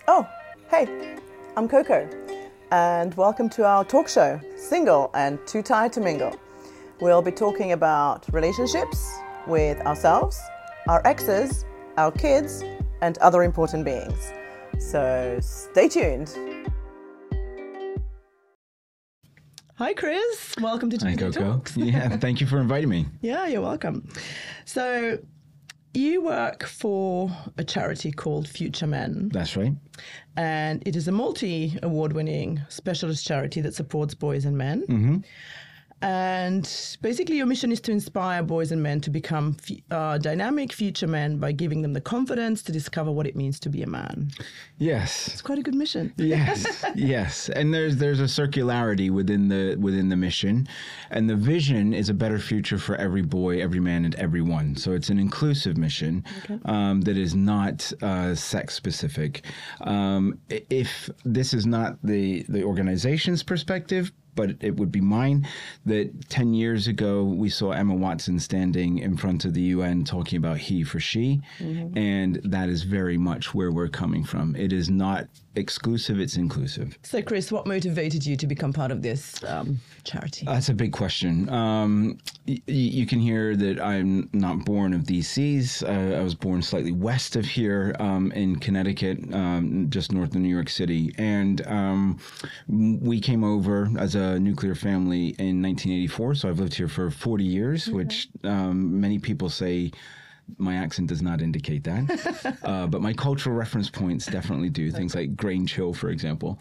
Oh, hey, I'm Coco, and welcome to our talk show, Single and Too Tired to Mingle. We'll be talking about relationships with ourselves, our exes, our kids, and other important beings. So stay tuned. Hi, Chris. Welcome to Hi, Tuesday Coco. Talks. Yeah, thank you for inviting me. Yeah, you're welcome. So you work for a charity called Future Men. That's right. And it is a multi-award-winning specialist charity that supports boys and men. Mm-hmm. And basically your mission is to inspire boys and men to become dynamic future men by giving them the confidence to discover what it means to be a man. Yes. It's quite a good mission. Yes. Yes. And there's a circularity within the mission, and the vision is a better future for every boy, every man, and everyone. So it's an inclusive mission that is not sex specific. If this is not the organization's perspective, but it would be mine, that 10 years ago we saw Emma Watson standing in front of the UN talking about he for she, and that is very much where we're coming from. It is not exclusive, it's inclusive. So, Chris, what motivated you to become part of this charity? That's a big question. You can hear that I'm not born of these seas. I was born slightly west of here in Connecticut, just north of New York City. And we came over as a nuclear family in 1984. So I've lived here for 40 years, which many people say my accent does not indicate that. But my cultural reference points definitely do. Things like Grange Hill, for example.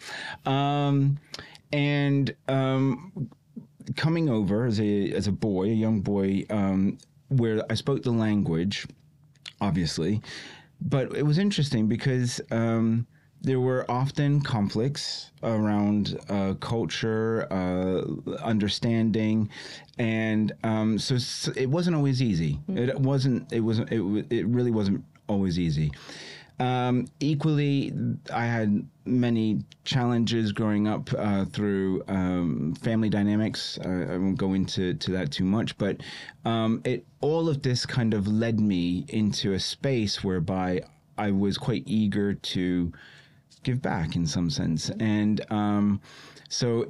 Coming over as a boy, a young boy, where I spoke the language, obviously, but it was interesting because there were often conflicts around culture, understanding, and so it wasn't always easy. It really wasn't always easy. Equally, I had many challenges growing up through family dynamics. I won't go into that too much, but all of this kind of led me into a space whereby I was quite eager to give back in some sense. And so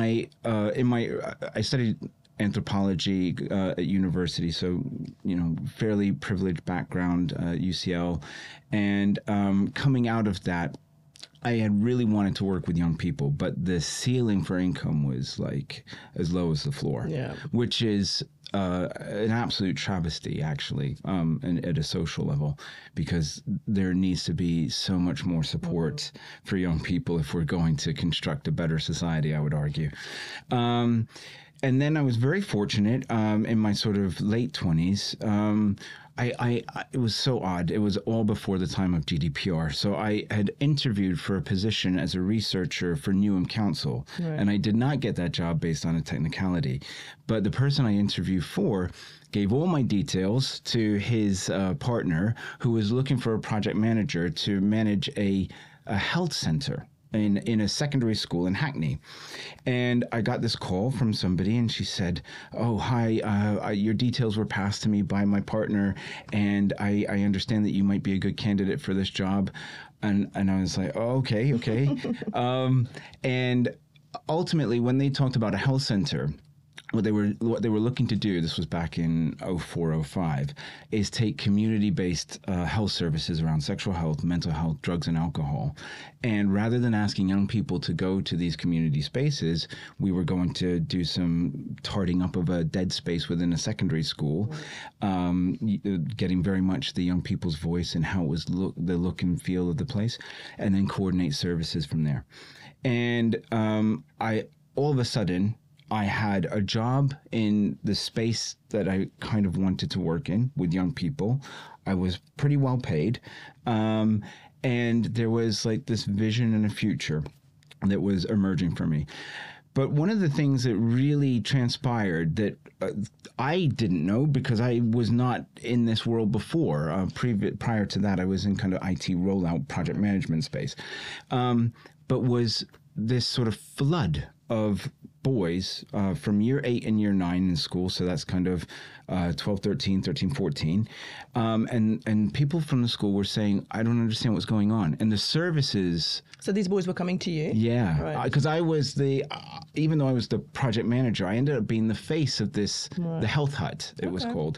I studied anthropology at university, so fairly privileged background, UCL, and coming out of that, I had really wanted to work with young people, but the ceiling for income was like as low as the floor, which is an absolute travesty, actually, at a social level, because there needs to be so much more support for young people if we're going to construct a better society, I would argue. And then I was very fortunate in my sort of late 20s. It was so odd. It was all before the time of GDPR. So I had interviewed for a position as a researcher for Newham Council, and I did not get that job based on a technicality. But the person I interviewed for gave all my details to his partner, who was looking for a project manager to manage a health center in a secondary school in Hackney. And I got this call from somebody, and she said, "Oh, hi, your details were passed to me by my partner, and I understand that you might be a good candidate for this job." And I was like, "Oh, okay." And ultimately, when they talked about a health center, what they were looking to do, this was back in 04-05, is take community-based health services around sexual health, mental health, drugs, and alcohol. And rather than asking young people to go to these community spaces, we were going to do some tarting up of a dead space within a secondary school, getting very much the young people's voice and how it was the look and feel of the place, and then coordinate services from there. And all of a sudden, I had a job in the space that I kind of wanted to work in with young people. I was pretty well paid. And there was like this vision and a future that was emerging for me. But one of the things that really transpired that I didn't know, because I was not in this world before. Prior to that, I was in kind of IT rollout project management space. But was this sort of flood of boys from year 8 and year 9 in school. So that's kind of 12, 13, 14. And people from the school were saying, I don't understand what's going on. And the services... So these boys were coming to you? Yeah. Because I was even though I was the project manager, I ended up being the face of this, the Health Hut, it was called.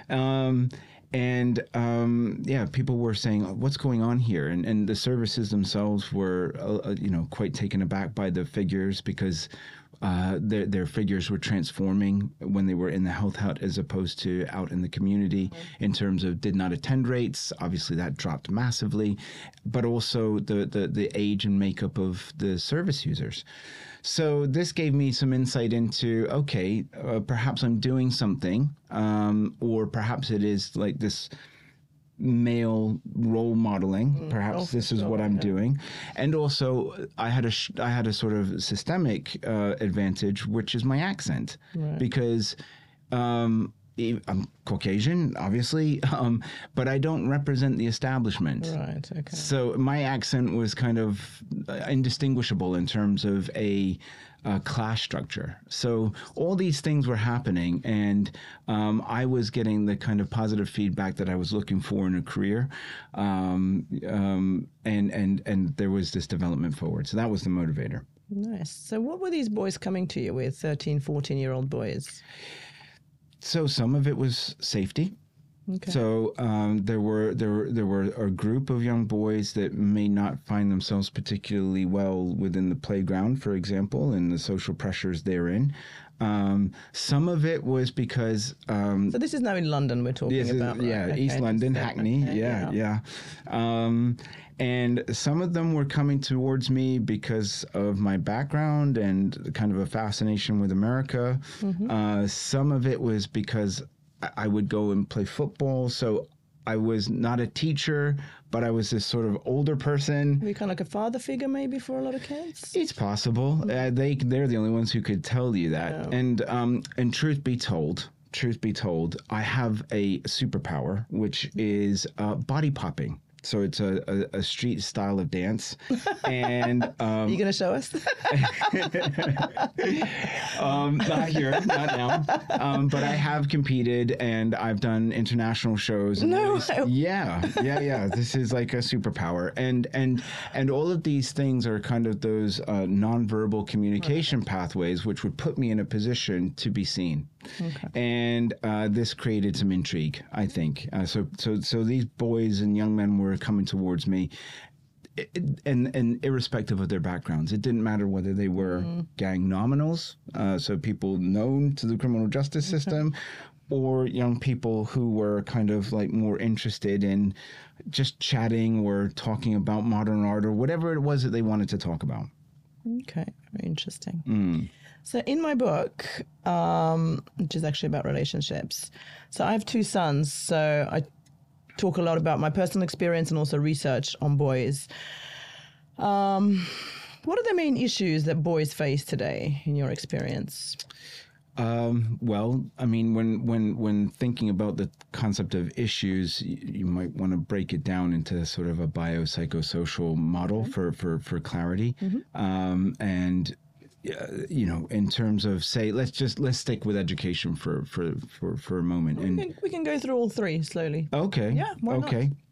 People were saying, what's going on here? And the services themselves were, quite taken aback by the figures because their figures were transforming when they were in the Health Hut as opposed to out in the community in terms of did not attend rates. Obviously, that dropped massively, but also the age and makeup of the service users. So this gave me some insight into, okay, perhaps I'm doing something, or perhaps it is like this male role modeling. Perhaps this is what I'm doing. And also I had a sort of systemic advantage, which is my accent, because I'm Caucasian, obviously, but I don't represent the establishment. Right, okay. So my accent was kind of indistinguishable in terms of a class structure. So all these things were happening, and I was getting the kind of positive feedback that I was looking for in a career, and there was this development forward. So that was the motivator. Nice. So what were these boys coming to you with, 13, 14-year-old boys? So some of it was safety. Okay. So there were a group of young boys that may not find themselves particularly well within the playground, for example, and the social pressures therein. Some of it was because... so this is now in London we're talking about. Yeah, right? East London, Hackney. Okay, yeah. And some of them were coming towards me because of my background and kind of a fascination with America. Some of it was because I would go and play football. So I was not a teacher, but I was this sort of older person. Were you kind of like a father figure maybe for a lot of kids? It's possible. They're the only ones who could tell you that. Yeah. And truth be told, I have a superpower, which is body popping. So it's a street style of dance. And are you going to show us? Not here, not now. But I have competed and I've done international shows. Yeah. This is like a superpower. And all of these things are kind of those nonverbal communication pathways, which would put me in a position to be seen. Okay. And this created some intrigue, I think. So these boys and young men were coming towards me, and irrespective of their backgrounds. It didn't matter whether they were gang nominals, so people known to the criminal justice system, or young people who were kind of like more interested in just chatting or talking about modern art or whatever it was that they wanted to talk about. Okay, very interesting. So in my book, which is actually about relationships, so I have 2 sons, so I talk a lot about my personal experience and also research on boys. What are the main issues that boys face today in your experience? Well, I mean, when thinking about the concept of issues, you might want to break it down into sort of a biopsychosocial model for clarity. And in terms of, say, let's stick with education for a moment. We can go through all 3 slowly. Okay. Yeah. Why okay. Not?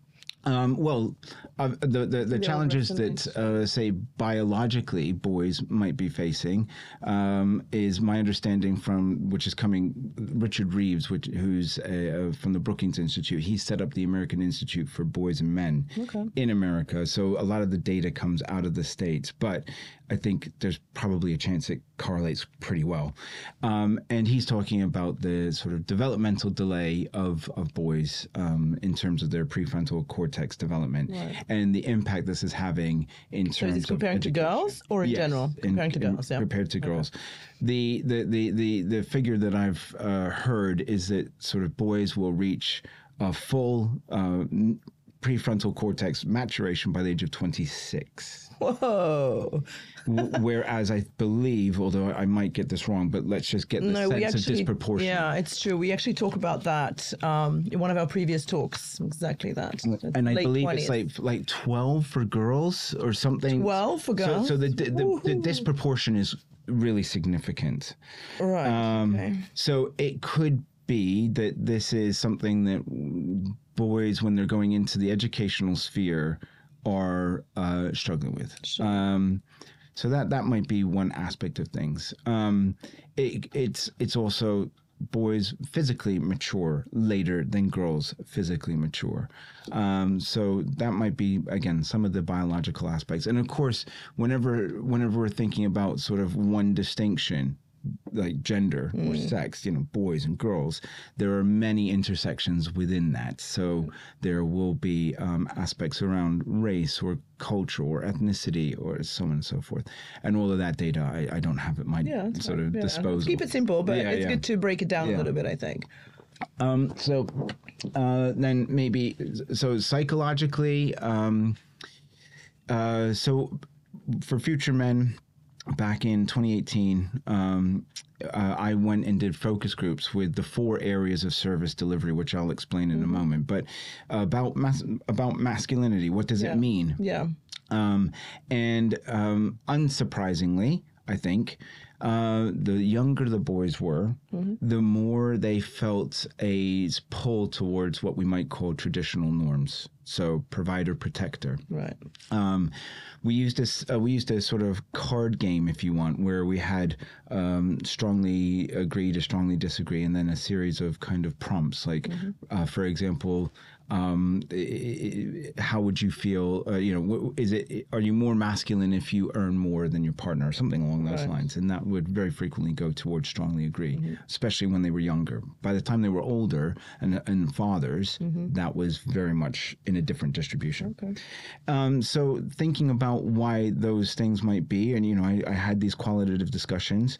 The challenges that, say, biologically boys might be facing is my understanding which is coming, Richard Reeves, who's from the Brookings Institute. He set up the American Institute for Boys and Men in America. So a lot of the data comes out of the States, but I think there's probably a chance it correlates pretty well. And he's talking about the sort of developmental delay of boys in terms of their prefrontal cortex development and the impact this is having in terms of... So is it comparing to girls or in general? Comparing to girls, yeah. Compared to girls. The figure that I've heard is that sort of boys will reach a full prefrontal cortex maturation by the age of 26. Whoa. Whereas I believe, although I might get this wrong, but let's just get the sense of disproportion. Yeah, it's true. We actually talk about that in one of our previous talks, exactly that. And I believe 20s. It's like 12 for girls or something. 12 for girls? So the disproportion is really significant. Right. Okay. So it could be that this is something that boys, when they're going into the educational sphere, are struggling with. Sure. So that might be one aspect of things. It's also boys physically mature later than girls physically mature. So that might be, again, some of the biological aspects. And of course, whenever we're thinking about sort of one distinction, like gender or sex, boys and girls, there are many intersections within that. So there will be aspects around race or culture or ethnicity or so on and so forth. And all of that data, I don't have at my disposal. Keep it simple, but it's good to break it down a little bit, I think. Then maybe, so psychologically, so for Future Men, back in 2018, I went and did focus groups with the 4 areas of service delivery, which I'll explain in a moment. But about masculinity, what does it mean? Yeah. And unsurprisingly, I think, the younger the boys were, the more they felt a pull towards what we might call traditional norms. So provider, protector. Right. We used a sort of card game, if you want, where we had strongly agree to strongly disagree, and then a series of kind of prompts, like, for example, how would you feel? Are you more masculine if you earn more than your partner, or something along those lines? And that would very frequently go towards strongly agree, especially when they were younger. By the time they were older and fathers, that was very much in a different distribution. Okay. So thinking about why those things might be, and I had these qualitative discussions.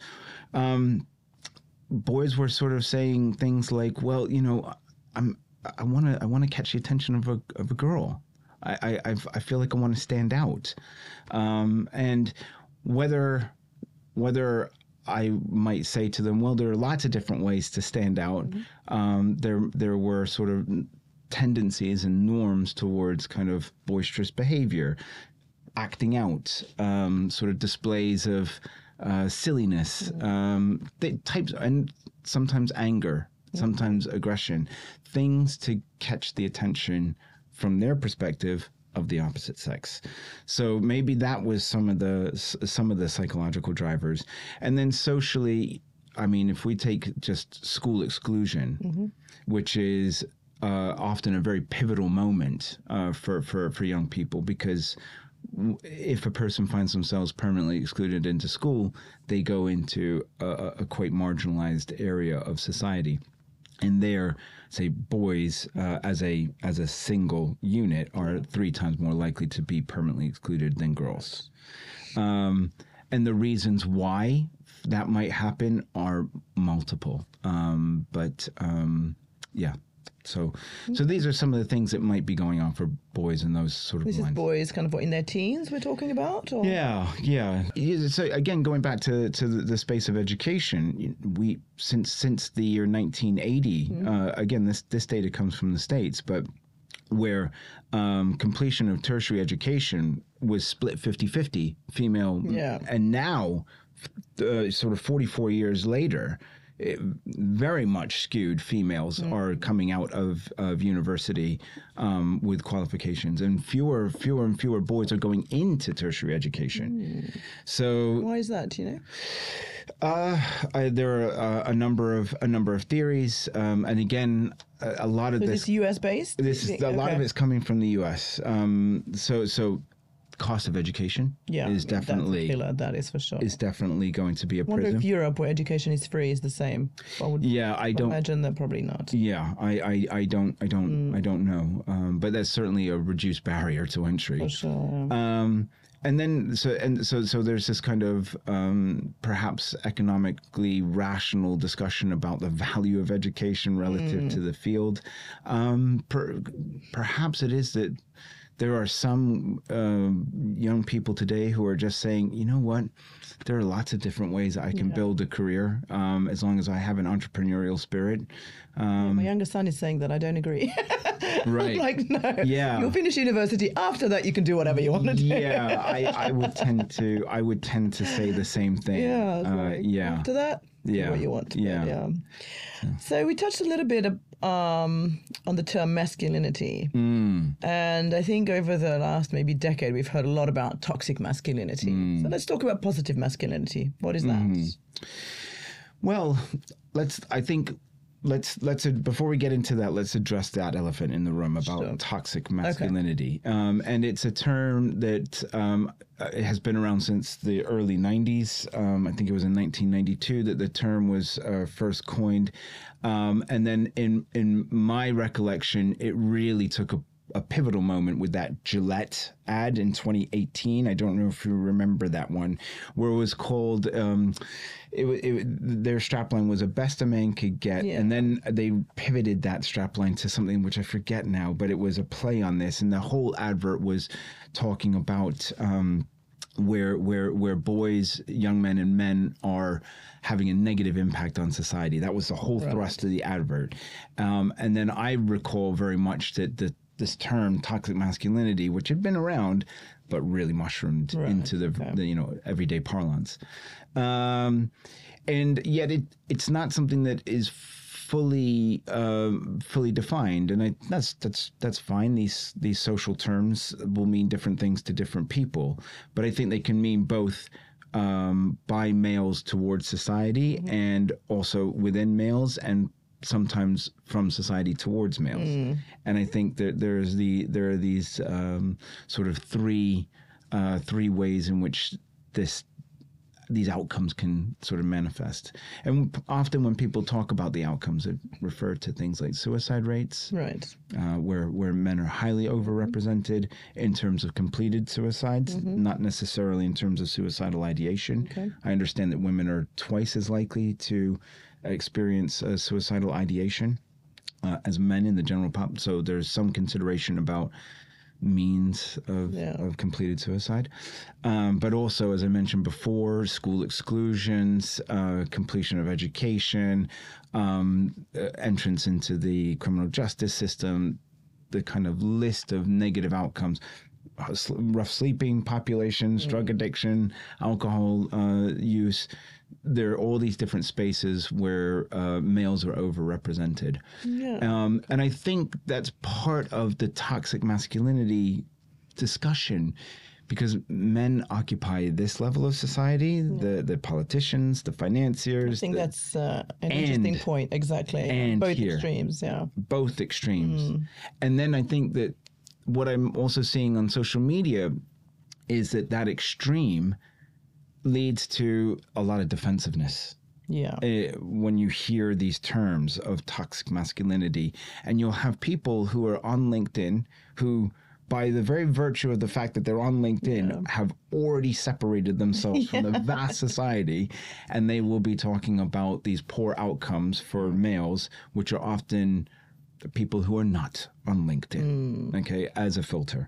Boys were sort of saying things like, "Well, I want to catch the attention of a girl. I feel like I want to stand out," and whether I might say to them, well, there are lots of different ways to stand out. There were sort of tendencies and norms towards kind of boisterous behavior, acting out, sort of displays of silliness, types, and sometimes anger, sometimes aggression, things to catch the attention from their perspective of the opposite sex. So maybe that was some of the psychological drivers. And then socially, I mean, if we take just school exclusion, which is often a very pivotal moment for young people, because if a person finds themselves permanently excluded into school, they go into a quite marginalized area of society. And there, say, boys as a single unit are 3 times more likely to be permanently excluded than girls. And the reasons why that might happen are multiple. So these are some of the things that might be going on for boys in those sort of This lines. is boys kind of in their teens we're talking about? Or? Yeah. So again, going back to the space of education, we since the year 1980, again, this data comes from the States, but where completion of tertiary education was split 50-50, female, and now, sort of 44 years later, very much skewed females are coming out of university with qualifications, and fewer and fewer boys are going into tertiary education. So why is that? Do you know? there are a number of theories, and again, a lot of this is US based. A lot of it's coming from the US. So cost of education is definitely that's a killer, that is for sure. Is definitely going to be a I wonder prism. if Europe, where education is free, is the same. I don't imagine that probably not. Yeah, I don't know. But that's certainly a reduced barrier to entry. For sure. And then so there's this kind of perhaps economically rational discussion about the value of education relative to the field. Perhaps it is that there are some young people today who are just saying, you know what, there are lots of different ways I can build a career as long as I have an entrepreneurial spirit. My younger son is saying that. I don't agree. Right. Like, no. Yeah. You'll finish university. After that, you can do whatever you want to do. Yeah, I would tend to say the same thing. Yeah. After that, do what you want. Yeah. So we touched a little bit on the term masculinity. And I think over the last maybe decade, we've heard a lot about toxic masculinity. So let's talk about positive masculinity. What is that? Well, let's before we get into that, let's address that elephant in the room about toxic masculinity. Okay. And it's a term that has been around since the early 90s. I think it was in 1992 that the term was first coined. And then in my recollection, it really took a pivotal moment with that Gillette ad in 2018. I don't know if you remember that one, where it was called, their strapline was "a best a man could get." Yeah. And then they pivoted that strapline to something which I forget now, but it was a play on this. And the whole advert was talking about where boys, young men and men are having a negative impact on society. That was the whole thrust of the advert. And then I recall very much that this term toxic masculinity, which had been around, but really mushroomed into the everyday parlance. And yet it's not something that is fully defined, and that's fine. These social terms will mean different things to different people, but I think they can mean both by males towards society and also within males, and sometimes from society towards males. And I think that there are these sort of three ways in which these outcomes can sort of manifest. And often when people talk about the outcomes, it refer to things like suicide rates, where men are highly overrepresented in terms of completed suicides, not necessarily in terms of suicidal ideation. Okay. I understand that women are twice as likely to experience suicidal ideation as men in the general pop. So there's some consideration about means of completed suicide. But also, as I mentioned before, school exclusions, completion of education, entrance into the criminal justice system, the kind of list of negative outcomes. Rough sleeping populations, drug addiction, alcohol use. There are all these different spaces where males are overrepresented. And I think that's part of the toxic masculinity discussion, because men occupy this level of society, the politicians, the financiers. I think that's an interesting point, exactly. And both here, extremes, both extremes. And then I think that what I'm also seeing on social media is that extreme leads to a lot of defensiveness. When you hear these terms of toxic masculinity, and you'll have people who are on LinkedIn who, by the very virtue of the fact that they're on LinkedIn, have already separated themselves from the vast society, and they will be talking about these poor outcomes for males, which are often people who are not on LinkedIn, as a filter.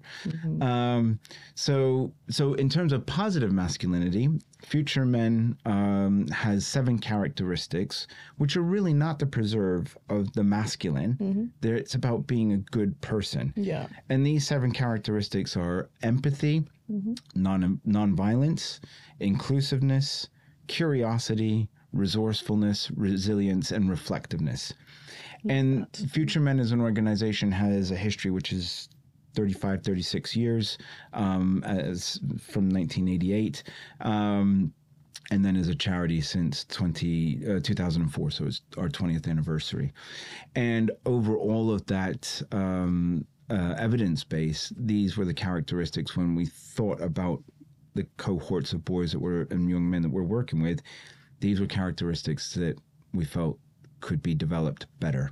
So in terms of positive masculinity, Future Men has 7 characteristics, which are really not the preserve of the masculine. It's about being a good person. And these 7 characteristics are empathy, nonviolence, inclusiveness, curiosity, resourcefulness, resilience, and reflectiveness. And Future Men as an organization has a history which is 36 years, as from 1988, and then as a charity since 2004, so it's our 20th anniversary. And over all of that evidence base, these were the characteristics when we thought about the cohorts of boys and young men that we're working with. These were characteristics that we felt could be developed better.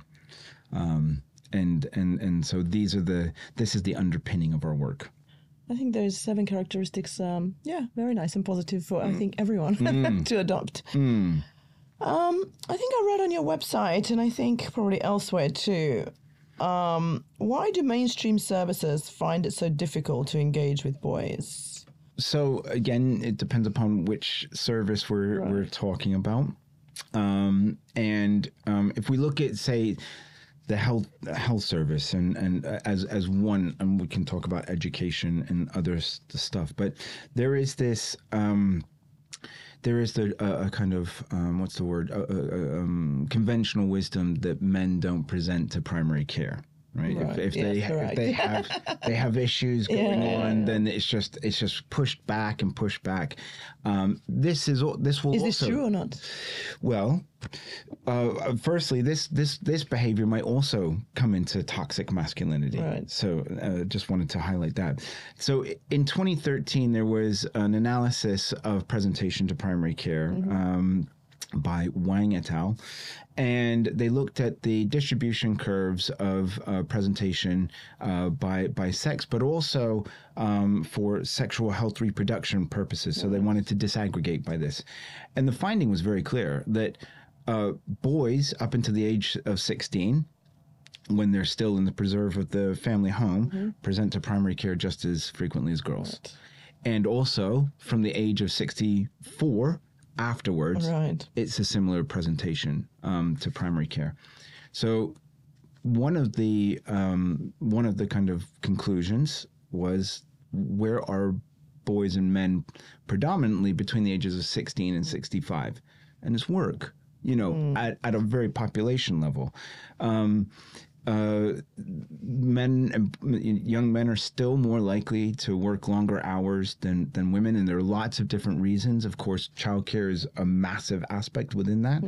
And so this is the underpinning of our work. I think those 7 characteristics, very nice and positive for, I think, everyone to adopt. I think I read on your website, and I think probably elsewhere too, why do mainstream services find it so difficult to engage with boys? So again, it depends upon which service we're talking about. And if we look at, say, the health service and as one, and we can talk about education and other stuff, but there is this there is a kind of what's the word conventional wisdom that men don't present to primary care. Right. If they have issues going on, then it's just pushed back and pushed back. This will Is also, this true or not? Well, firstly, this behavior might also come into toxic masculinity. Right. So just wanted to highlight that. So in 2013, there was an analysis of presentation to primary care. By Wang et al. And they looked at the distribution curves of presentation by sex, but also for sexual health reproduction purposes. So they wanted to disaggregate by this. And the finding was very clear that boys up until the age of 16, when they're still in the preserve of the family home, present to primary care just as frequently as girls. Right. And also from the age of 64 afterwards, it's a similar presentation to primary care. So one of the kind of conclusions was, where are boys and men predominantly between the ages of 16 and 65? And it's work, at a very population level. Young men are still more likely to work longer hours than women, and there are lots of different reasons. Of course, childcare is a massive aspect within that.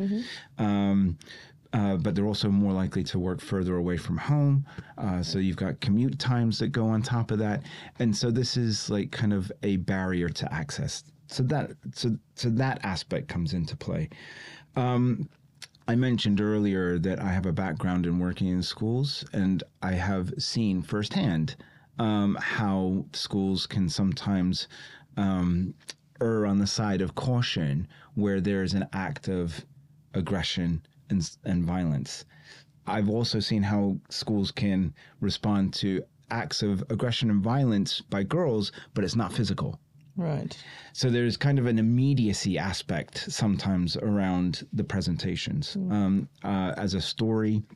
But they're also more likely to work further away from home. So you've got commute times that go on top of that. And so this is like kind of a barrier to access. So that aspect comes into play. I mentioned earlier that I have a background in working in schools, and I have seen firsthand how schools can sometimes err on the side of caution where there's an act of aggression and violence. I've also seen how schools can respond to acts of aggression and violence by girls, but it's not physical. Right. So there's kind of an immediacy aspect sometimes around the presentations. As a story,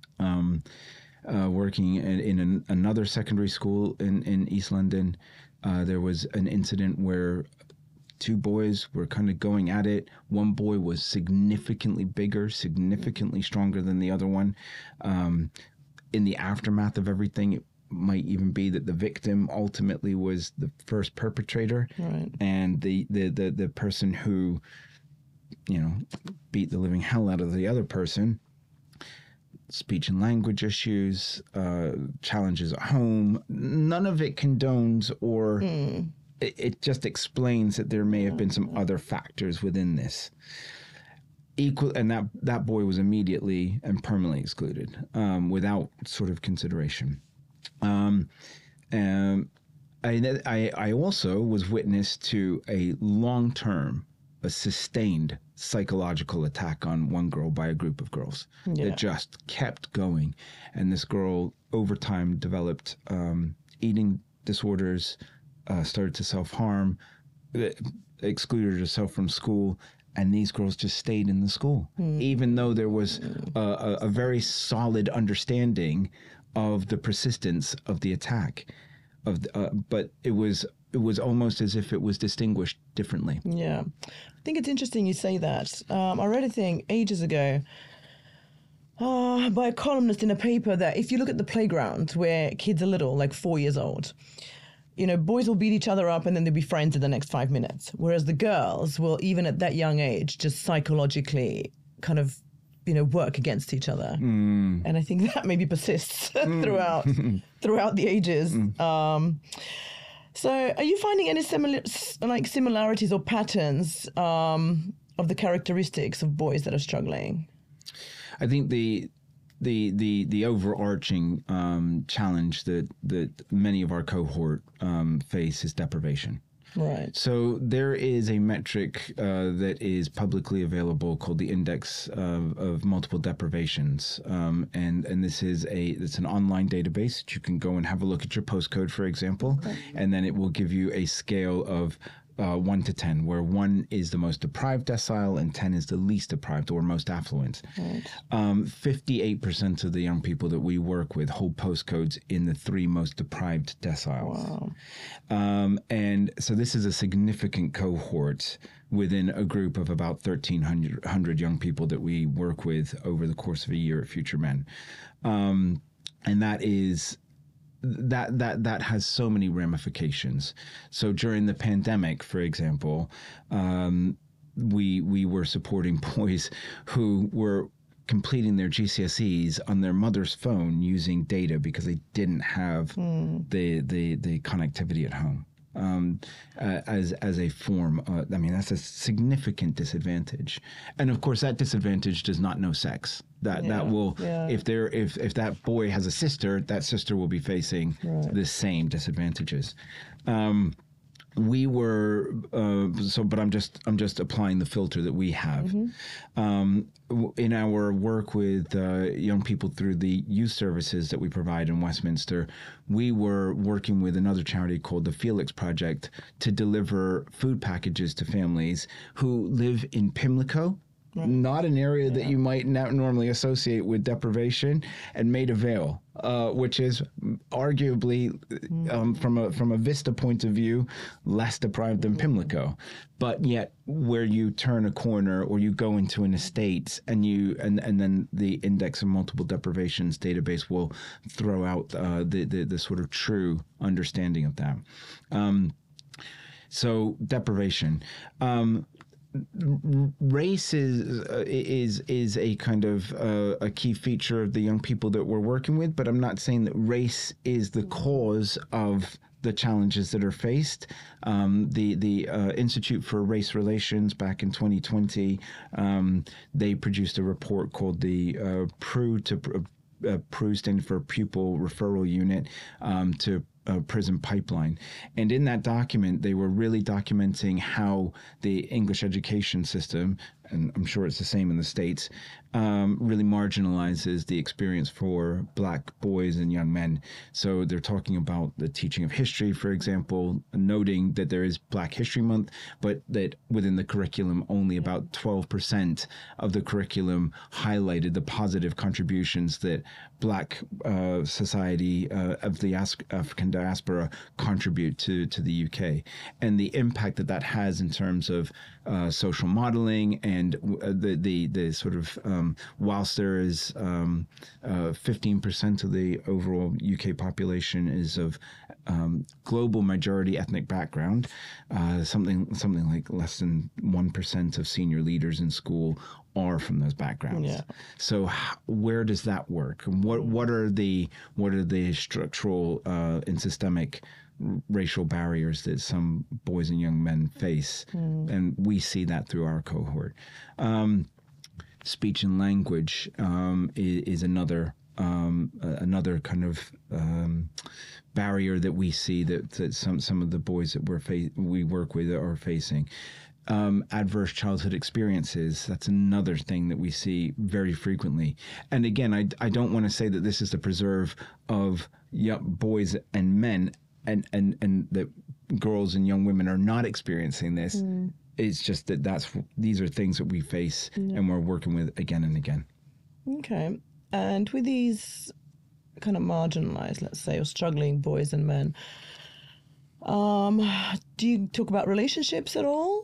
working in another secondary school in East London, there was an incident where two boys were kind of going at it. One boy was significantly bigger, significantly stronger than the other one. In the aftermath of everything, it might even be that the victim ultimately was the first perpetrator, and the person who, beat the living hell out of the other person. Speech and language issues, challenges at home. None of it condones or it just explains that there may have been some other factors within this. And that boy was immediately and permanently excluded without sort of consideration. I also was witness to a long-term, a sustained psychological attack on one girl by a group of girls that just kept going. And this girl over time developed eating disorders, started to self-harm, excluded herself from school. And these girls just stayed in the school, even though there was a very solid understanding of the persistence of the attack, but it was almost as if it was distinguished differently. Yeah, I think it's interesting you say that. I read a thing ages ago by a columnist in a paper that if you look at the playground where kids are little, like 4 years old, boys will beat each other up and then they'll be friends in the next 5 minutes, whereas the girls will, even at that young age, just psychologically kind of work against each other. And I think that maybe persists throughout the ages. So are you finding any similarities or patterns of the characteristics of boys that are struggling? I think the overarching challenge that many of our cohort face is deprivation. Right. So there is a metric that is publicly available called the Index of Multiple Deprivations, and this is it's an online database that you can go and have a look at your postcode, for example, and then it will give you a scale of 1 to 10, where 1 is the most deprived decile and 10 is the least deprived or most affluent. Right. 58% of the young people that we work with hold postcodes in the 3 most deprived deciles. Wow. And so this is a significant cohort within a group of about 1,300 young people that we work with over the course of a year at Future Men. And that is... That has so many ramifications. So during the pandemic, for example, we were supporting boys who were completing their GCSEs on their mother's phone using data because they didn't have the connectivity at home. As a form, I mean, that's a significant disadvantage, and of course, that disadvantage does not know sex. That will, if that boy has a sister, that sister will be facing the same disadvantages. We were but I'm just applying the filter that we have. In our work with young people through the youth services that we provide in Westminster, we were working with another charity called the Felix Project to deliver food packages to families who live in Pimlico. Right. Not an area that you might normally associate with deprivation, and Maida Vale, which is arguably, from a Vista point of view, less deprived than Pimlico. But yet, where you turn a corner or you go into an estate, and then the Index of Multiple Deprivations database will throw out the sort of true understanding of that. So deprivation. Race is a kind of a key feature of the young people that we're working with, but I'm not saying that race is the cause of the challenges that are faced. The Institute for Race Relations back in 2020, they produced a report called the PRU standing for Pupil Referral Unit to prison pipeline. And in that document, they were really documenting how the English education system, and I'm sure it's the same in the States, really marginalizes the experience for Black boys and young men. So they're talking about the teaching of history, for example, noting that there is Black History Month, but that within the curriculum, only about 12% of the curriculum highlighted the positive contributions that Black society of the African diaspora contribute to the UK, and the impact that has in terms of social modeling and the sort of whilst there is 15% of the overall UK population is of global majority ethnic background, something like less than 1% of senior leaders in school are from those backgrounds. Yeah. So where does that work? And what are the structural and systemic racial barriers that some boys and young men face? And we see that through our cohort. Speech and language is another kind of barrier that we see that some of the boys that we work with are facing. Adverse childhood experiences, that's another thing that we see very frequently. And again, I don't want to say that this is the preserve of young boys and men and that girls and young women are not experiencing this. It's just that these are things that we face and we're working with again and again. Okay. And with these kind of marginalized, let's say, or struggling boys and men, do you talk about relationships at all?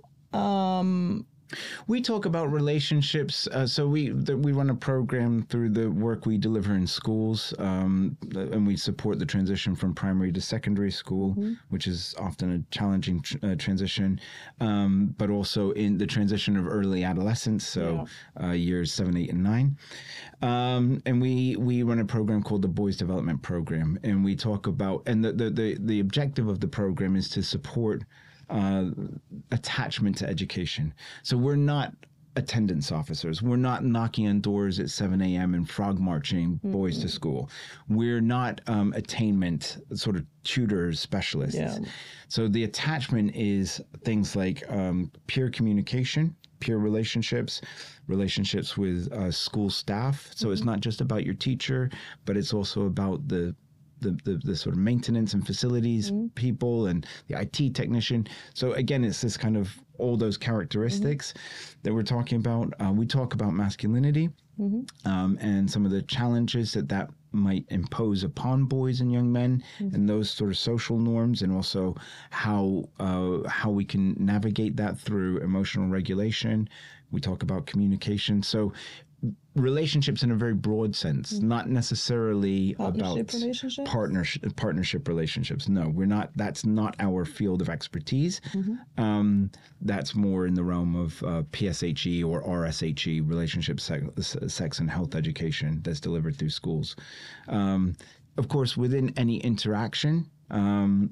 We talk about relationships. So we run a program through the work we deliver in schools, and we support the transition from primary to secondary school, which is often a challenging transition, but also in the transition of early adolescence, so years 7, 8, and 9. And we run a program called the Boys Development Program, and we talk about, and the objective of the program is to support attachment to education. So we're not attendance officers. We're not knocking on doors at 7 a.m. and frog marching boys to school. We're not attainment sort of tutors, specialists. Yeah. So the attachment is things like peer communication, peer relationships with school staff. So it's not just about your teacher, but it's also about the the sort of maintenance and facilities people and the IT technician. So again, it's this kind of all those characteristics that we're talking about. We talk about masculinity and some of the challenges that might impose upon boys and young men, and those sort of social norms, and also how we can navigate that through emotional regulation. We talk about communication. So relationships in a very broad sense, not necessarily about partnership relationships. No, we're not. That's not our field of expertise. That's more in the realm of PSHE or RSHE, relationship, sex, and health education that's delivered through schools. Of course, within any interaction, on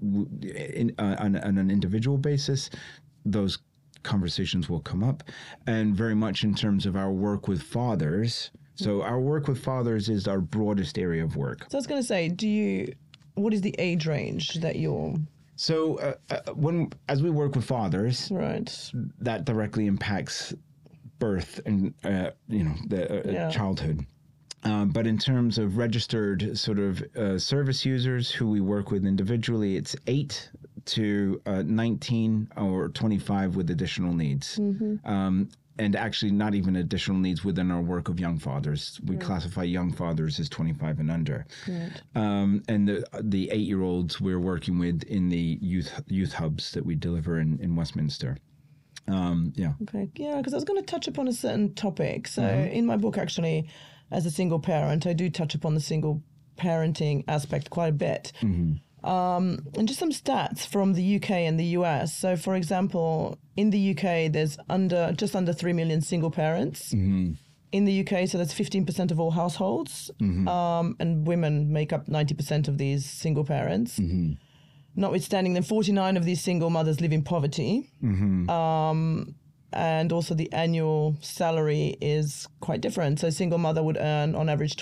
an individual basis, those conversations will come up, and very much in terms of our work with fathers. So our work with fathers is our broadest area of work. So I was going to say, what is the age range that you're... So as we work with fathers, right, that directly impacts birth and childhood. But in terms of registered sort of service users who we work with individually, it's 8 to 19 or 25 with additional needs. And actually not even additional needs within our work of young fathers. We classify young fathers as 25 and under. And the 8-year-olds we're working with in the youth hubs that we deliver in Westminster. Okay. Yeah, because I was going to touch upon a certain topic. So in my book, actually, as a single parent, I do touch upon the single parenting aspect quite a bit. And just some stats from the UK and the US. So, for example, in the UK, there's just under 3 million single parents. In the UK, so that's 15% of all households. And women make up 90% of these single parents. Notwithstanding, then 49 of these single mothers live in poverty. And also the annual salary is quite different. So a single mother would earn on average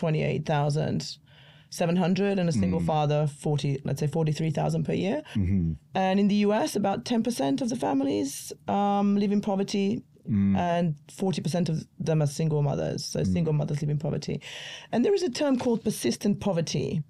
28,700 and a single father 43,000 per year. And in the US, about 10% of the families live in poverty. And 40% of them are single mothers. So single mothers live in poverty. And there is a term called persistent poverty,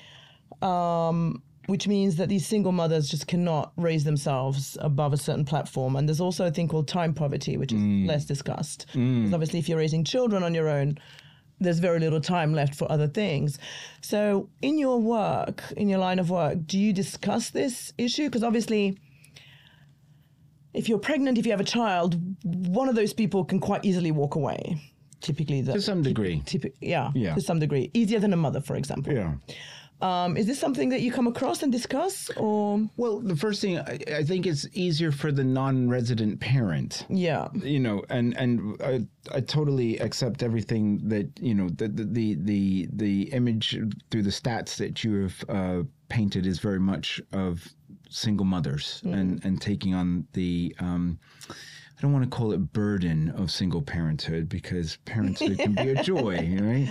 which means that these single mothers just cannot raise themselves above a certain platform. And there's also a thing called time poverty, which is less discussed. Because obviously, if you're raising children on your own, there's very little time left for other things. So in your work, in your line of work, do you discuss this issue? Because obviously, if you're pregnant, if you have a child, one of those people can quite easily walk away. Typically. To some degree. Yeah, to some degree. Easier than a mother, for example. Yeah. Is this something that you come across and discuss, or? Well, the first thing, I think it's easier for the non-resident parent. Yeah. And I totally accept everything that, the image through the stats that you have painted is very much of single mothers and taking on the... I don't want to call it burden of single parenthood, because parenthood can be a joy, right?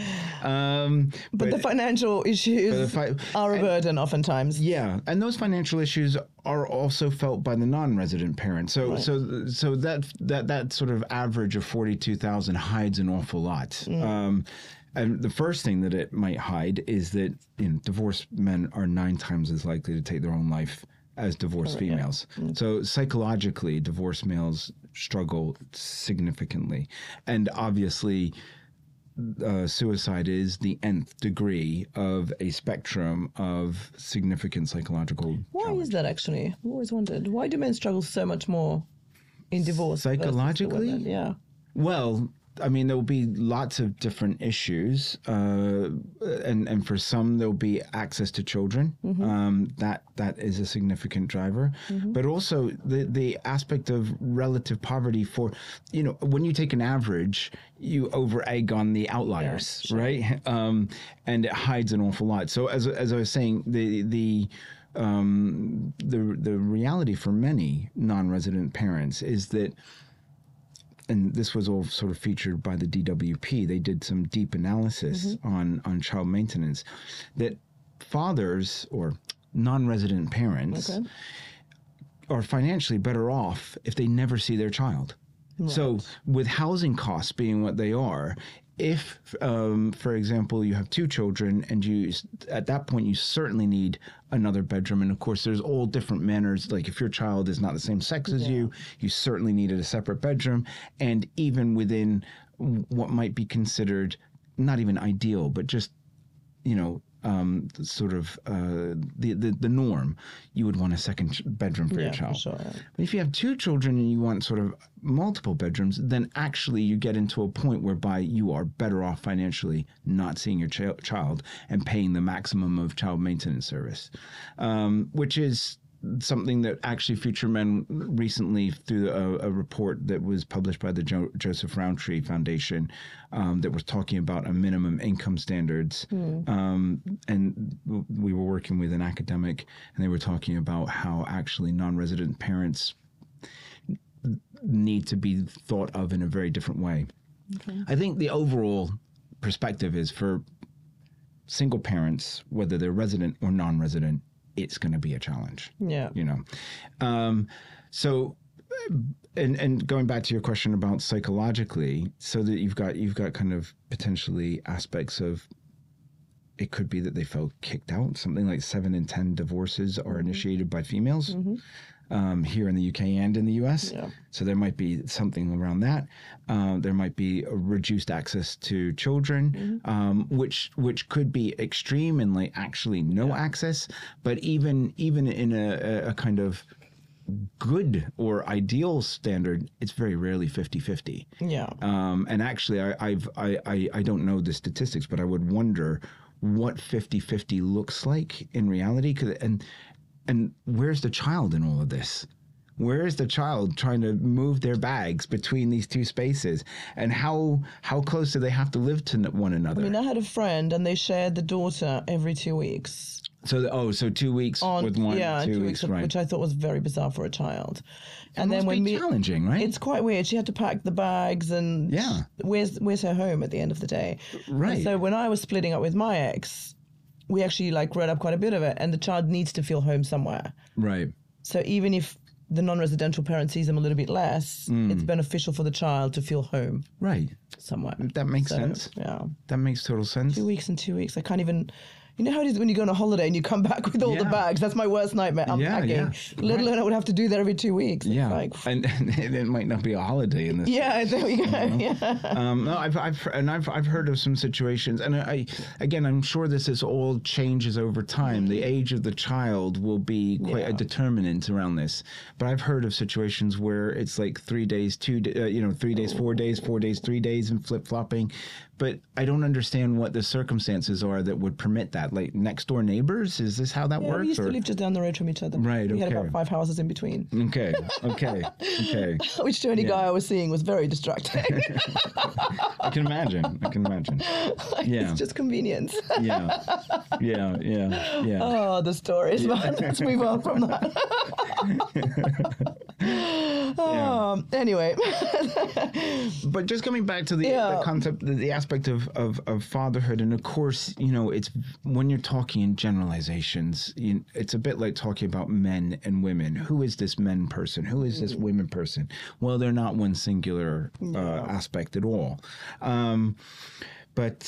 But the financial issues are a burden oftentimes. Yeah, and those financial issues are also felt by the non-resident parent. So that sort of average of 42,000 hides an awful lot. And the first thing that it might hide is that divorced men are 9 times as likely to take their own life as divorced females. So psychologically, divorced males struggle significantly. And obviously, suicide is the nth degree of a spectrum of significant psychological challenge. Is that actually? I've always wondered. Why do men struggle so much more in divorce? Psychologically? Yeah. Well, I mean, there will be lots of different issues, and for some there'll be access to children. That is a significant driver, but also the aspect of relative poverty. For when you take an average, you over egg on the outliers, right? And it hides an awful lot. So as I was saying, the reality for many non-resident parents is that. And this was all sort of featured by the DWP. They did some deep analysis on child maintenance, that fathers or non-resident parents are financially better off if they never see their child. Right. So with housing costs being what they are, if, for example, you have 2 children and at that point, you certainly need another bedroom. And of course, there's all different manners. Like if your child is not the same sex as you certainly needed a separate bedroom. And even within what might be considered not even ideal, but just, sort of the norm, you would want a second bedroom for your child. For sure. But if you have 2 children and you want sort of multiple bedrooms, then actually you get into a point whereby you are better off financially not seeing your child and paying the maximum of child maintenance service, which is something that actually Future Men recently, through a report that was published by the Joseph Rowntree Foundation, that was talking about a minimum income standards. And we were working with an academic, and they were talking about how actually non-resident parents need to be thought of in a very different way. Okay. I think the overall perspective is for single parents, whether they're resident or non-resident, it's going to be a challenge. Yeah. So, and going back to your question about psychologically, so that you've got kind of potentially aspects of, it could be that they felt kicked out. Something like 7 in 10 divorces are initiated by females. Here in the UK and in the US. Yeah. So there might be something around that. There might be a reduced access to children, which could be extreme and like actually no access. But even in a kind of good or ideal standard, it's very rarely 50-50. Yeah. And actually, I don't know the statistics, but I would wonder what 50-50 looks like in reality. And where's the child in all of this? Where is the child trying to move their bags between these 2 spaces? And how close do they have to live to one another? I mean, I had a friend, and they shared the daughter every 2 weeks. So 2 weeks with one, 2 weeks, right? Which I thought was very bizarre for a child. And then when challenging, right? It's quite weird. She had to pack the bags, and where's her home at the end of the day? Right. And so when I was splitting up with my ex, we actually read up quite a bit of it, and the child needs to feel home somewhere. Right. So even if the non-residential parent sees them a little bit less, it's beneficial for the child to feel home. Right. Somewhere. That makes sense. Yeah. That makes total sense. 2 weeks and 2 weeks. I can't even... You know how it is when you go on a holiday and you come back with all the bags? That's my worst nightmare, unpacking. Yeah. Let alone I would have to do that every 2 weeks. Yeah, and it might not be a holiday in this. Yeah, there we go. Yeah. No, I've heard of some situations, and I'm sure this is all changes over time. The age of the child will be quite a determinant around this. But I've heard of situations where it's like 3 days, 3 days, 4 days, 4 days, 3 days, and flip flopping. But I don't understand what the circumstances are that would permit that. Like next door neighbors, is this how that works? We used to live just down the road from each other. Right. We had about 5 houses in between. Okay. Which to any guy I was seeing was very distracting. I can imagine. It's just convenience. Yeah. Oh, the stories, man. Let's move on from that. Anyway. But just coming back to the concept, the aspect of fatherhood, and of course, it's when you're talking in generalizations, it's a bit like talking about men and women. Who is this men person? Who is this women person? Well, they're not one singular aspect at all. But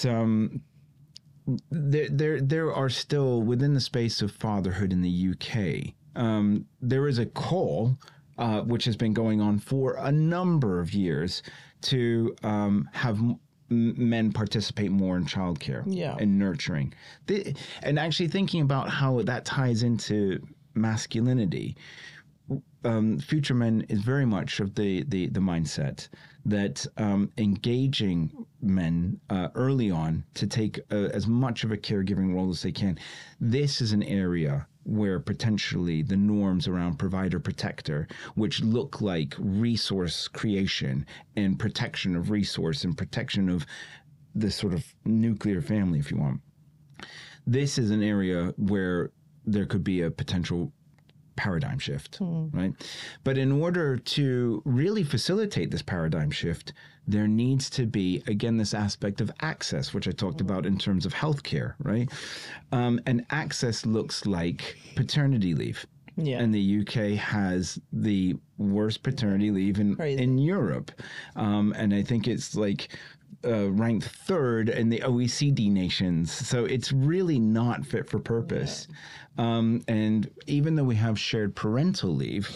there are still, within the space of fatherhood in the UK, there is a call, which has been going on for a number of years, to have men participate more in childcare and nurturing. And actually thinking about how that ties into masculinity, Future Men is very much of the mindset that engaging men early on to take as much of a caregiving role as they can. This is an area where potentially the norms around provider protector, which look like resource creation and protection of resource and protection of this sort of nuclear family, if you want, this is an area where there could be a potential paradigm shift, right? But in order to really facilitate this paradigm shift, there needs to be, again, this aspect of access, which I talked about in terms of healthcare, right? And access looks like paternity leave. Yeah. And the UK has the worst paternity leave in Europe. And I think it's like ranked third in the OECD nations. So it's really not fit for purpose. And even though we have shared parental leave,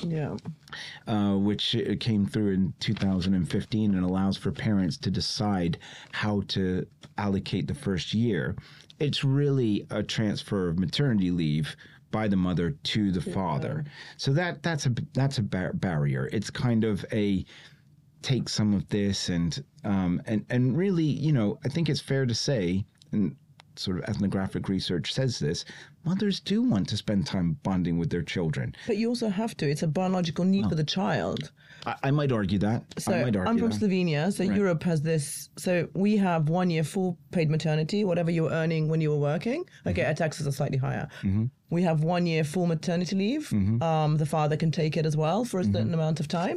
which came through in 2015 and allows for parents to decide how to allocate the first year, it's really a transfer of maternity leave by the mother to the father. So that's a barrier. It's kind of a take some of this and really, you know, I think it's fair to say, and sort of ethnographic research says this, mothers do want to spend time bonding with their children. But you also have to. It's a biological need for the child. I might argue that. So I'm from Slovenia, so right. Europe has this. So we have 1 year full paid maternity, whatever you were earning when you were working. Okay, our taxes are slightly higher. We have 1 year full maternity leave. The father can take it as well for a certain amount of time.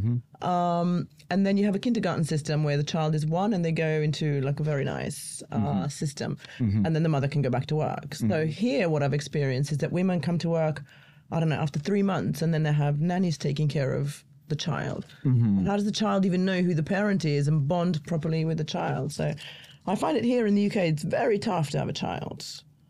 And then you have a kindergarten system where the child is 1 and they go into like a very nice system. And then the mother can go back to work. So here what I've experienced is that women come to work, I don't know, after 3 months, and then they have nannies taking care of the child. And how does the child even know who the parent is and bond properly with the child? So I find it here in the UK, it's very tough to have a child.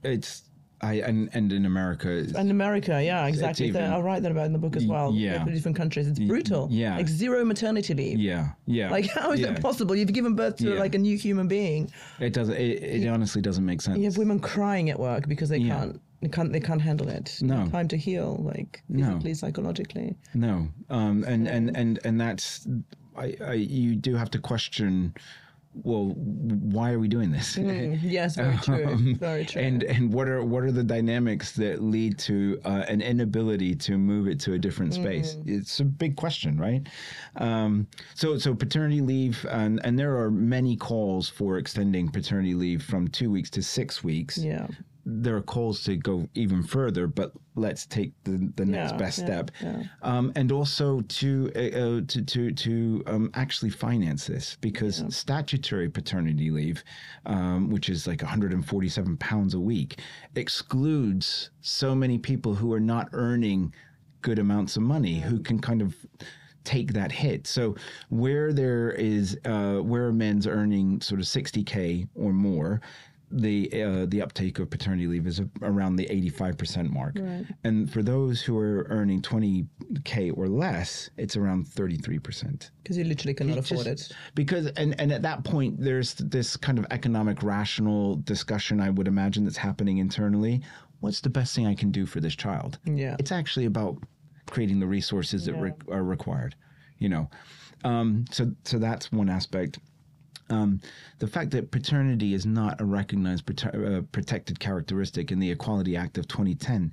And in America. In America, yeah, exactly. I'll write that about in the book as well. Yeah. For different countries. It's brutal. Yeah. Like 0 maternity leave. Yeah. Like, how is that possible? You've given birth to like a new human being. It doesn't. It honestly doesn't make sense. You have women crying at work because they can't handle it. No. Time to heal, like physically, psychologically. No. And that's you do have to question, well, why are we doing this? Yes, very true. Very true. And what are the dynamics that lead to an inability to move it to a different space? It's a big question, right? So paternity leave, and there are many calls for extending paternity leave from 2 weeks to 6 weeks. Yeah. There are calls to go even further, but let's take the next best step, and also to actually finance this, because statutory paternity leave, which is like £147 a week, excludes so many people who are not earning good amounts of money, who can kind of take that hit. So where there is where a man's earning sort of 60K or more, the uptake of paternity leave is around the 85% mark. Right. And for those who are earning 20K or less, it's around 33%. Because you literally cannot afford it. Because, and at that point, there's this kind of economic rational discussion, I would imagine, that's happening internally. What's the best thing I can do for this child? Yeah. It's actually about creating the resources that are required, you know. So that's one aspect. The fact that paternity is not a recognized protected characteristic in the Equality Act of 2010.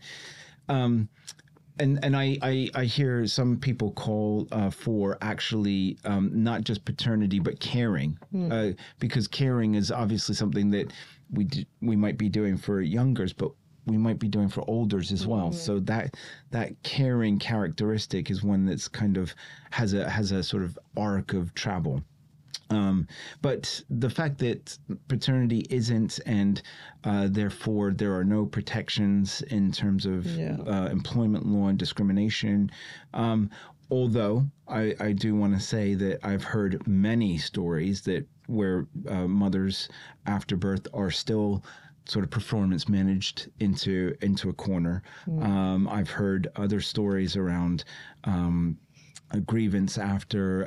And I hear some people call for actually not just paternity, but caring, because caring is obviously something that we might be doing for youngers, but we might be doing for olders as well. So that caring characteristic is one that's kind of has a sort of arc of travel. But the fact that paternity isn't, and therefore there are no protections in terms of employment law and discrimination. Although I do want to say that I've heard many stories that where mothers after birth are still sort of performance managed into a corner. I've heard other stories around a grievance after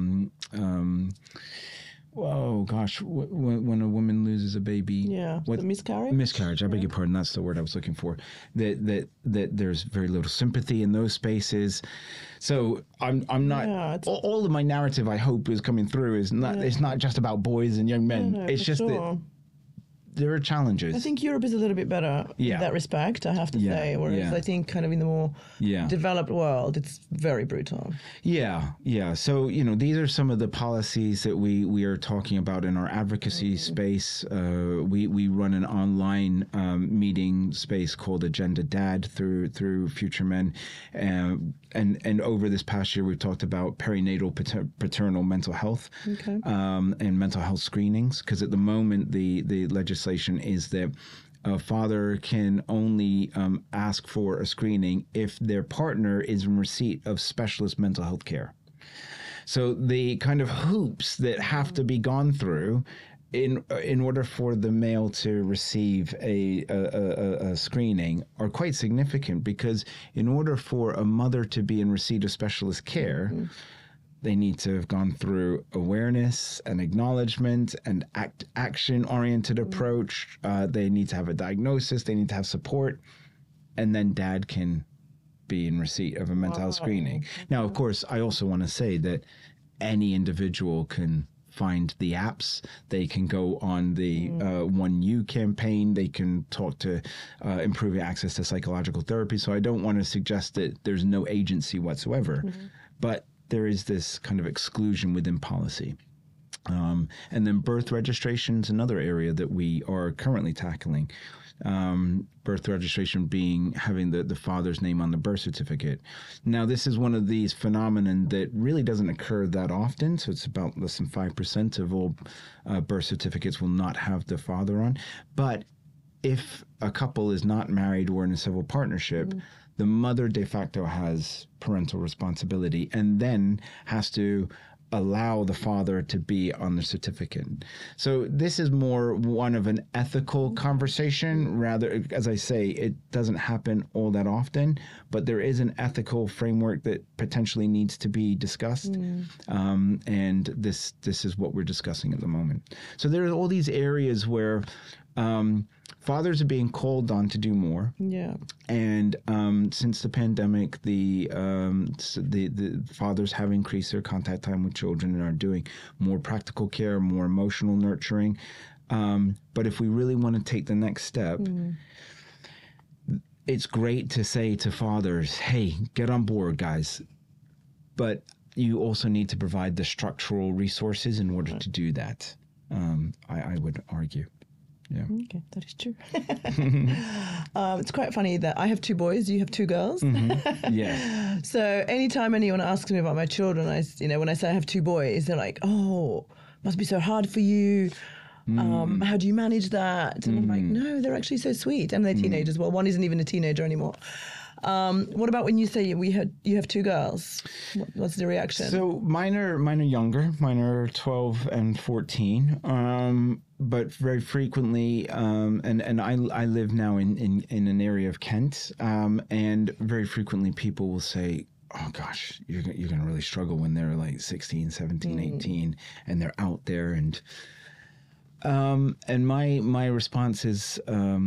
when a woman loses a baby, the miscarriage, I beg your pardon, that's the word I was looking for, that there's very little sympathy in those spaces. So I'm not all of my narrative, I hope, is coming through, is not it's not just about boys and young men. It's just that there are challenges. I think Europe is a little bit better in that respect, I have to say, whereas I think kind of in the more developed world, it's very brutal. Yeah. So, you know, these are some of the policies that we are talking about in our advocacy space. We run an online meeting space called Agenda Dad through Future Men. And over this past year, we've talked about perinatal paternal mental health and mental health screenings, because at the moment, the legislation is that a father can only ask for a screening if their partner is in receipt of specialist mental health care. So the kind of hoops that have to be gone through in order for the male to receive a screening are quite significant, because in order for a mother to be in receipt of specialist care, they need to have gone through awareness and acknowledgement and action-oriented approach. They need to have a diagnosis. They need to have support. And then dad can be in receipt of a mental health screening. Now, of course, I also want to say that any individual can find the apps. They can go on the One You campaign. They can talk to improving access to psychological therapy. So I don't want to suggest that there's no agency whatsoever. But there is this kind of exclusion within policy. And then birth registration is another area that we are currently tackling. Birth registration being having the father's name on the birth certificate. Now, this is one of these phenomenon that really doesn't occur that often. So it's about less than 5% of all birth certificates will not have the father on. But if a couple is not married or in a civil partnership, the mother de facto has parental responsibility and then has to allow the father to be on the certificate. So this is more one of an ethical conversation. Rather, as I say, it doesn't happen all that often, but there is an ethical framework that potentially needs to be discussed. And this is what we're discussing at the moment. So there are all these areas where fathers are being called on to do more. Yeah. And since the pandemic, the fathers have increased their contact time with children and are doing more practical care, more emotional nurturing. But if we really want to take the next step, it's great to say to fathers, hey, get on board, guys. But you also need to provide the structural resources in order to do that, I would argue. Yeah. Okay, that is true. It's quite funny that I have two boys, you have two girls. Yeah. So anytime anyone asks me about my children, when I say I have two boys, they're like, "Oh, must be so hard for you. How do you manage that?" And I'm like, "No, they're actually so sweet, and they're teenagers. Well, one isn't even a teenager anymore." What about when you say you have two girls? What's the reaction? So mine are younger. Mine are 12 and 14. But very frequently, and I live now in an area of Kent, and very frequently people will say, oh gosh, you're going to really struggle when they're like 16, 17, 18, and they're out there. And my response is,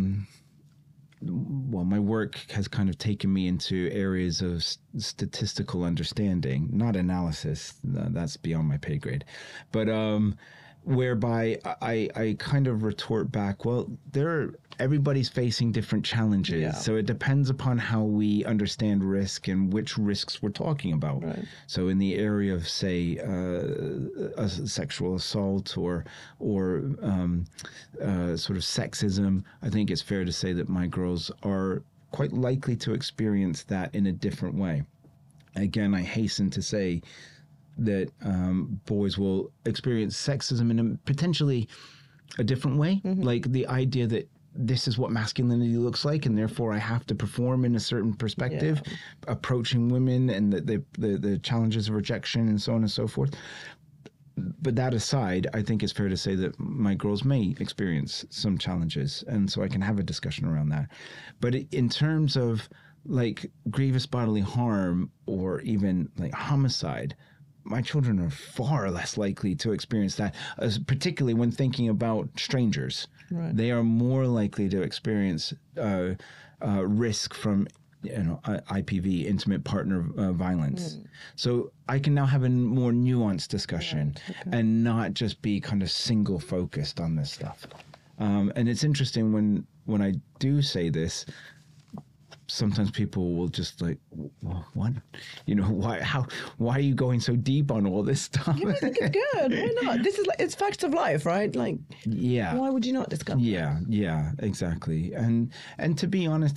well, my work has kind of taken me into areas of statistical understanding, not analysis. That's beyond my pay grade. But whereby I kind of retort back, well, everybody's facing different challenges. Yeah. So it depends upon how we understand risk and which risks we're talking about. Right. So in the area of, say, a sexual assault or sort of sexism, I think it's fair to say that my girls are quite likely to experience that in a different way. Again, I hasten to say that boys will experience sexism in a potentially a different way. Like the idea that this is what masculinity looks like, and therefore I have to perform in a certain perspective, approaching women and the challenges of rejection and so on and so forth. But that aside, I think it's fair to say that my girls may experience some challenges, and so I can have a discussion around that. But in terms of like grievous bodily harm or even like homicide, my children are far less likely to experience that, particularly when thinking about strangers. Right. They are more likely to experience risk from IPV, intimate partner violence. So I can now have a more nuanced discussion and not just be kind of single focused on this stuff. And it's interesting when I do say this, sometimes people will just like, what? Why are you going so deep on all this stuff? I think it's good. Why not? This is it's facts of life, right? Like, yeah. Why would you not discuss? Yeah, exactly. And to be honest,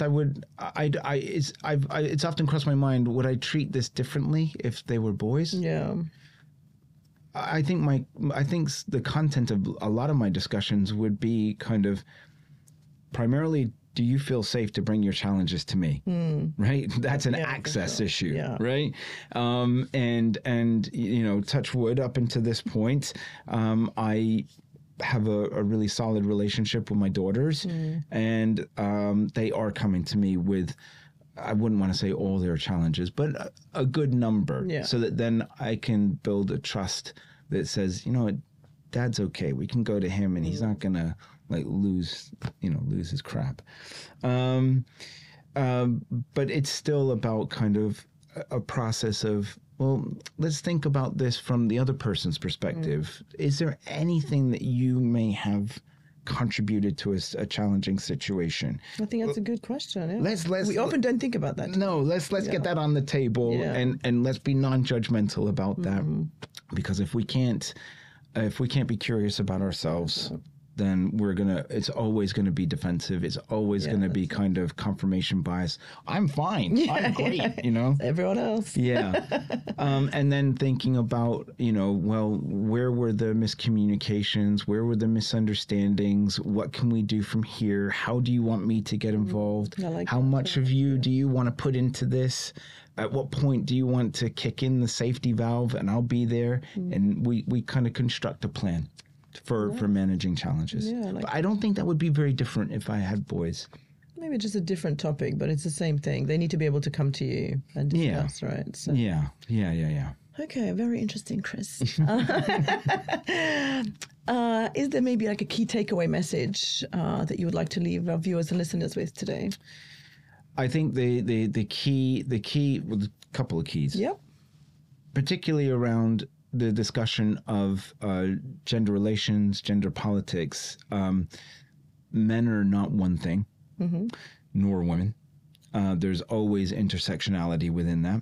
it's often crossed my mind, would I treat this differently if they were boys? Yeah. I think the content of a lot of my discussions would be kind of primarily do you feel safe to bring your challenges to me? Right? That's an access issue, right? And you know, touch wood, up until this point, I have a really solid relationship with my daughters, and they are coming to me with, I wouldn't want to say all their challenges, but a good number, so that then I can build a trust that says, you know what, Dad's okay. We can go to him, and he's not gonna like lose his crap. But it's still about kind of a process of, well, let's think about this from the other person's perspective. Is there anything that you may have contributed to a challenging situation? I think that's a good question. Yeah. Let's we often don't think about that. No, let's get that on the table, and let's be non-judgmental about that, because if we can't be curious about ourselves, then it's always gonna be defensive. It's always gonna be kind of confirmation bias. I'm fine. I'm great. You know, everyone else. And then thinking about, you know, well, where were the miscommunications? Where were the misunderstandings? What can we do from here? How do you want me to get involved? How much of you do you want to put into this? At what point do you want to kick in the safety valve, and I'll be there? And we kind of construct a plan for managing challenges. But I don't think that would be very different if I had boys. Maybe just a different topic, but it's the same thing. They need to be able to come to you and discuss, right? So. Yeah. Okay, very interesting, Chris. Is there maybe like a key takeaway message that you would like to leave our viewers and listeners with today? I think the key, well, a couple of keys. Yep. Particularly around the discussion of gender relations, gender politics. Men are not one thing, nor women. There's always intersectionality within that.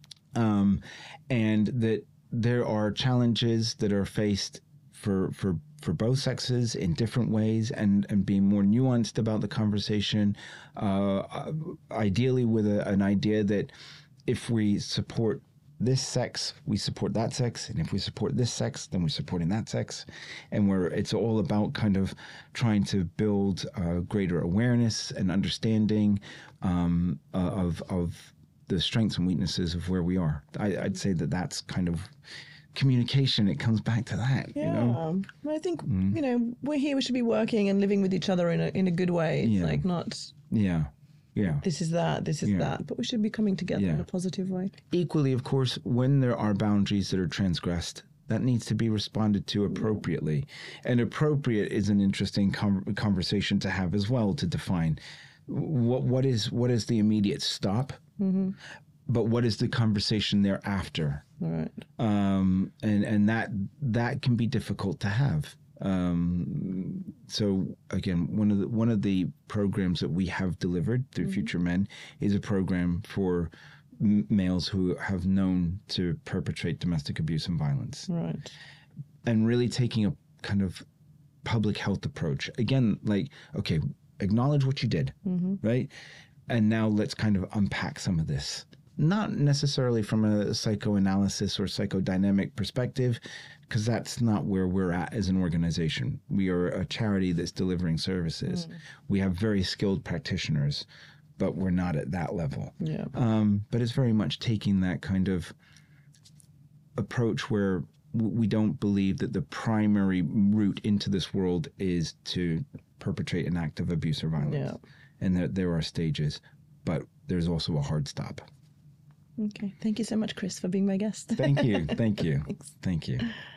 And that there are challenges that are faced for both sexes in different ways, and being more nuanced about the conversation, ideally with an idea that if we support this sex, we support that sex, and if we support this sex, then we're supporting that sex, and it's all about kind of trying to build greater awareness and understanding of the strengths and weaknesses of where we are. I'd say that's kind of communication. It comes back to that. Yeah, you know? I think you know, we're here. We should be working and living with each other in a good way. It's like not. Yeah. This is that. This is that. But we should be coming together in a positive way. Equally, of course, when there are boundaries that are transgressed, that needs to be responded to appropriately. And appropriate is an interesting conversation to have as well, to define what is the immediate stop, but what is the conversation thereafter. All right. And that can be difficult to have. So again, one of the programs that we have delivered through Future Men is a program for males who have known to perpetrate domestic abuse and violence. Right. And really taking a kind of public health approach. Again, like, okay, acknowledge what you did, right? And now let's kind of unpack some of this. Not necessarily from a psychoanalysis or psychodynamic perspective, because that's not where we're at as an organization. We are a charity that's delivering services. We have very skilled practitioners, but we're not at that level. Yeah. But it's very much taking that kind of approach where we don't believe that the primary route into this world is to perpetrate an act of abuse or violence. And that there are stages, but there's also a hard stop. Okay. Thank you so much, Chris, for being my guest. Thank you. Thank you. Thanks. Thank you.